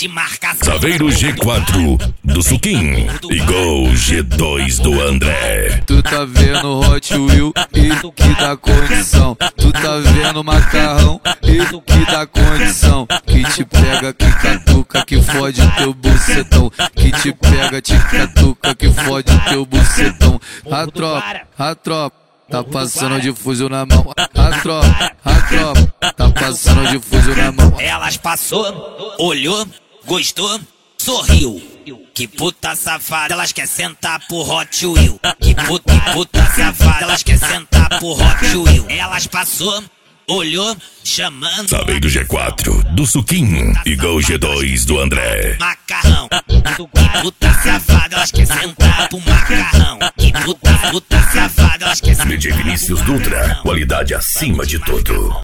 de marcação. Saveiro G4 do Suquim e Gol G2 do André. Tu tá vendo Hot Wheel e que dá condição. Tu tá vendo macarrão e que dá condição. Que te pega, que catuca, que fode teu bucetão. Que te pega, te catuca, que fode teu bucetão. A tropa tá passando de fuzil na mão. A tropa tá passando de fuzil na mão. Elas passou, olhou, gostou, sorriu. Que puta safada, elas quer sentar pro Hot Wheel. Que puta safada, elas quer sentar pro Hot Wheel. Elas passou, olhou, chamando. Saveiro G4 do Suquim e Gol G2 do André. Macarrão. Que puta safada, elas quer sentar pro macarrão. Que puta safada, elas quer sentar. DJ Vinícius Dutra, qualidade acima de tudo.